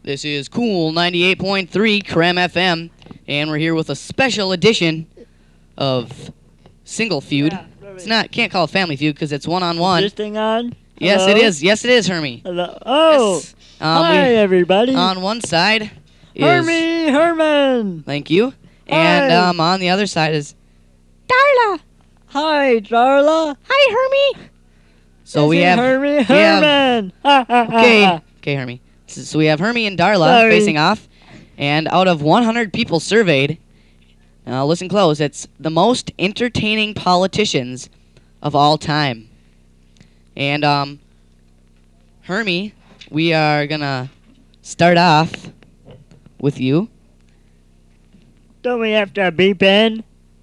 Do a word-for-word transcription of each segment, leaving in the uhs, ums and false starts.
This is Cool ninety-eight point three Creme F M, and we're here with a special edition of Single Feud. Yeah, It's not, can't call it Family Feud because it's one-on-one. Is this thing on? Yes, Hello? it is. Yes, it is, Hermie. Hello. Oh, Yes. Um, hi we- everybody. On one side is... Hermie Herman. Thank you. And Hi. um, on the other side is... Darla. Hi, Darla. Hi, Hermie. So This we is have... Hermie have- Herman. Ha, ha, ha, Okay, ha. okay, Hermie. So, so we have Hermie and Darla Sorry. facing off. And out of one hundred people surveyed, now listen close, it's the most entertaining politicians of all time. And, um, Hermie, we are gonna start off with you. Don't we have to beep in?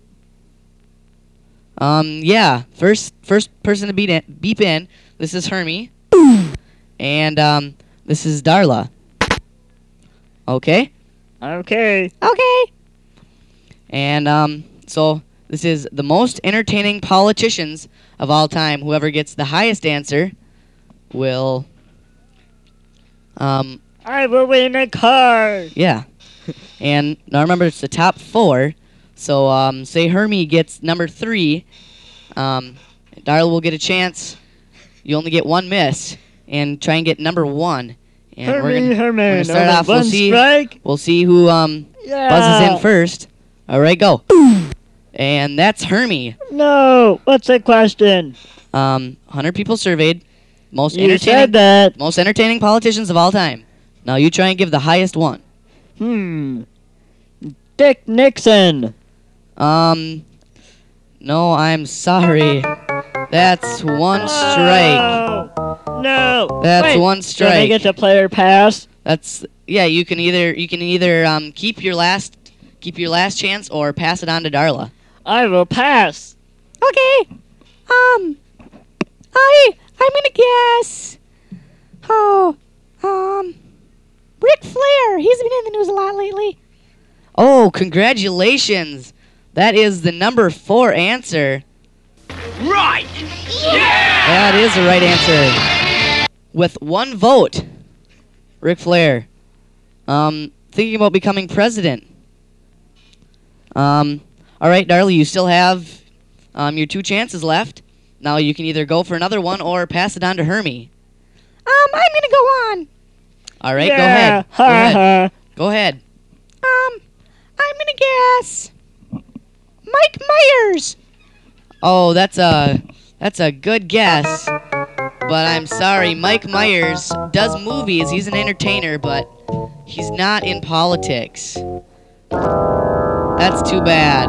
Um, yeah, first first person to beat in, beep in, this is Hermie. And, um, this is Darla. Okay? Okay. Okay. And um, so this is the most entertaining politicians of all time. Whoever gets the highest answer will, um, I will win a car. yeah. And now remember, it's the top four. So um, say Hermie gets number three, um, Darla will get a chance. You only get one miss, and try and get number one. And we're Hermie gonna, Herman. we're gonna start Only off. We'll one see. strike. We'll see who um. Yeah. buzzes in first. All right, go. And that's Hermie. No. What's the question? Um, one hundred people surveyed. Most You entertaining, said that. most entertaining politicians of all time. Now you try and give the highest one. Hmm. Dick Nixon. Um, no, I'm sorry. That's one strike. Oh, no. That's Wait, one Don't I strike. get to player pass? That's yeah. You can either you can either um keep your last keep your last chance or pass it on to Darla. I will pass. Okay. Um, I I'm gonna guess. Oh, um, Ric Flair. He's been in the news a lot lately. Oh, congratulations! That is the number four answer. Right! Yeah! That is the right answer. With one vote, Ric Flair. Um, thinking about becoming president. Um, all right, Darla, you still have um your two chances left. Now you can either go for another one or pass it on to Hermie. Um, I'm gonna go on. All right, yeah. go ahead. Go Ha, ahead. ha. Go ahead. Um, I'm gonna guess Mike Myers. Oh, that's a that's a good guess. But I'm sorry, Mike Myers does movies. He's an entertainer, but he's not in politics. That's too bad.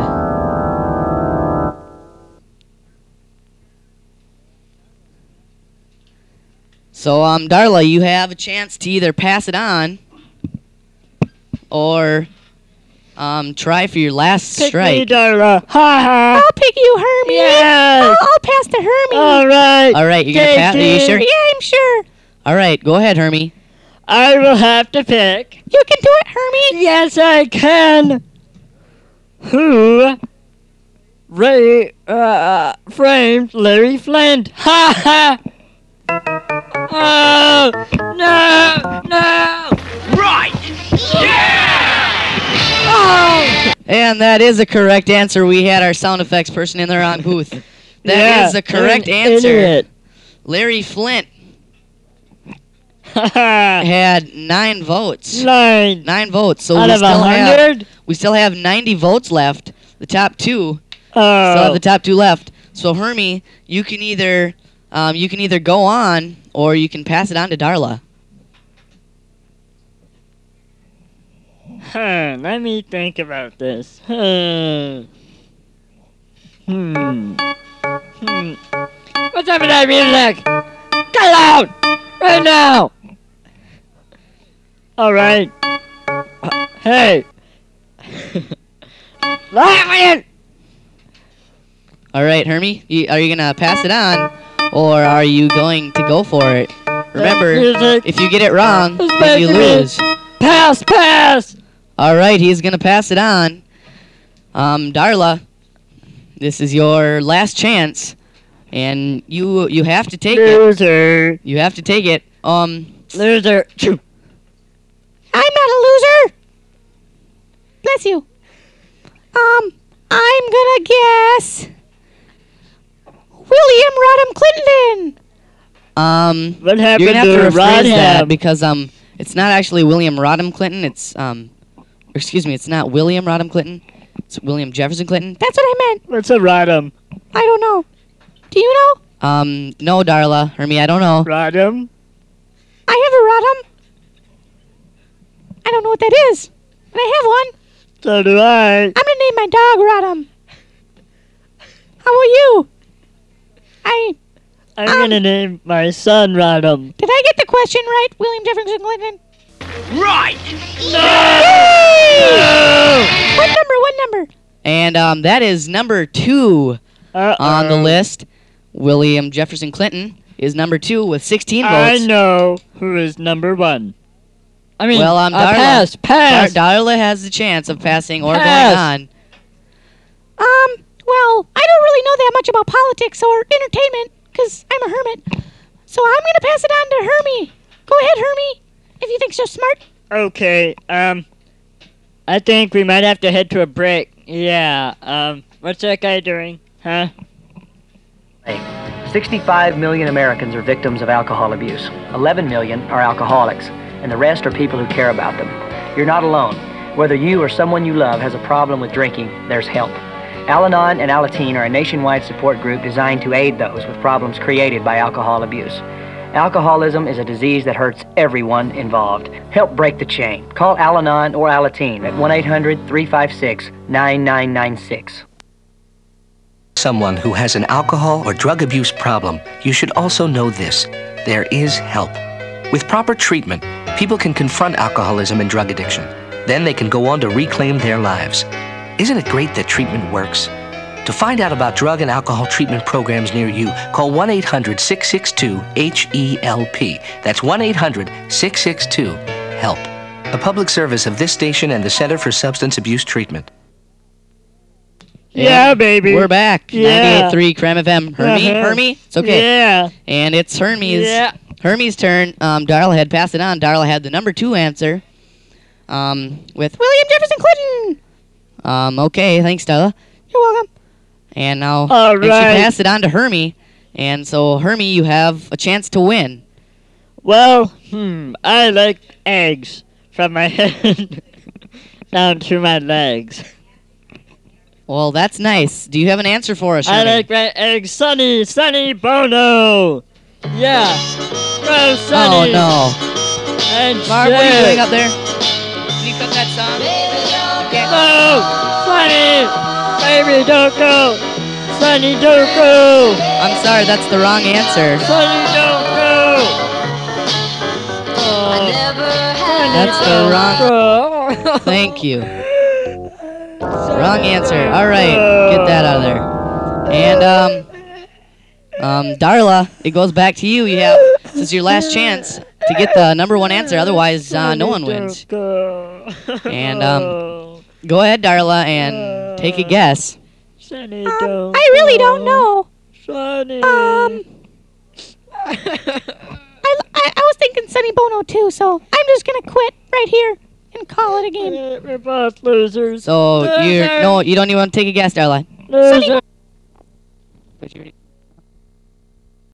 So, um, Darla, you have a chance to either pass it on or um, try for your last Pick me, strike. Darla. Ha ha. I'll pick you, Hermie. Yes. I'll, I'll pass to Hermie. All right. All right, you're gonna Take pass. Are you it. sure? Yeah, I'm sure. All right, go ahead, Hermie. I will have to pick. You can do it, Hermie. Yes, I can. Who Ray uh, framed Larry Flint? Ha ha. Oh no no. Right! Yeah! Oh. And that is a correct answer. We had our sound effects person in there on booth. That Yeah, is the correct an answer. idiot. Larry Flint Ha ha. had nine votes. Nine. Nine votes. So Out we of a still have hundred. we still have ninety votes left. The top two still Oh. have the top two left. So Hermie, you can either um, you can either go on or you can pass it on to Darla. Huh, let me think about this. Huh. Hmm. Hmm. What's up with that music? Get out! Right now! Alright. Uh, hey! Let me! All right, Hermie, you, are you gonna pass it on, or are you going to go for it? Remember, music. if you get it wrong, It's then you making me- lose. Pass, pass! All right, he's gonna pass it on. Um, Darla, this is your last chance, and you you have to take it. Loser. You have to take it. Um, Loser. Choo. I'm not a loser. Bless you. Um, I'm gonna guess William Rodham Clinton. Um, What you're happened gonna have to to rephrase that Rodham? because um, it's not actually William Rodham Clinton. It's um, or excuse me, it's not William Rodham Clinton. It's William Jefferson Clinton. That's what I meant. What's a Rodham? I don't know. Do you know? Um, no, Darla, Hermie, I don't know. Rodham? I have a Rodham. I don't know what that is. But I have one. So do I. I'm gonna name my dog Rodham. How about you? I I'm Um, gonna name my son Rodham. did I get the question right, William Jefferson Clinton? Right! What number? What number? And um, that is number two Uh-oh. on the list. William Jefferson Clinton is number two with sixteen I votes. know who is number one. I mean, Well, um, uh, Darla- pass, pass. Dar- Darla has the chance of passing or Pass. going on. Um, well, I don't really know that much about politics or entertainment because I'm a hermit. So I'm gonna pass it on to Hermie. Go ahead, Hermie, if you think so smart. Okay, um, I think we might have to head to a break. Yeah, um, what's that guy doing? Huh? sixty-five million Americans are victims of alcohol abuse. eleven million are alcoholics, and the rest are people who care about them. You're not alone. Whether you or someone you love has a problem with drinking, there's help. Al-Anon and Alateen are a nationwide support group designed to aid those with problems created by alcohol abuse. Alcoholism is a disease that hurts everyone involved. Help break the chain. Call Al-Anon or Alateen at one eight hundred, three five six, nine nine nine six. Someone who has an alcohol or drug abuse problem, you should also know this: there is help. With proper treatment, people can confront alcoholism and drug addiction. Then they can go on to reclaim their lives. Isn't it great that treatment works? To find out about drug and alcohol treatment programs near you, call one eight hundred, six six two, H E L P. That's one eight hundred, six six two, HELP. A public service of this station and the Center for Substance Abuse Treatment. Yeah, And baby. We're back. Yeah. ninety-eight point three Cram F M. Hermie, Uh-huh. Hermie, it's okay. Yeah. And it's Hermie's Yeah. Hermie's turn. Um, Darla had passed it on. Darla had the number two answer. Um, with William Jefferson Clinton. um, okay, thanks, Darla. You're welcome. And now All and she right. passed it on to Hermie. And so Hermie, you have a chance to win. Well, hmm, I like eggs from my head down to my legs. Well, that's nice. Do you have an answer for us, I Hermie? like my eggs sunny, sunny bono. Yeah. Go Oh sunny. no, And Barb, what are you shake. doing up there? Can you cut that song? Okay. No, Sunny, baby, don't go. Sunny, don't go. I'm sorry, that's the wrong answer. Sunny, don't go. Oh, That's the wrong. wrong. Thank you. Wrong answer. All right, get that out of there. And um, um, Darla, it goes back to you. You have this is your last chance to get the number one answer. Otherwise, uh, no one wins. And um, go ahead, Darla, and take a guess. Sunny, Um, don't I really don't go. know. Sunny. Um, I, I, I was thinking Sonny Bono too, so I'm just gonna quit right here and call it a game. We're both losers. So you Loser. no, you don't even want to take a guess, Darla. Loser.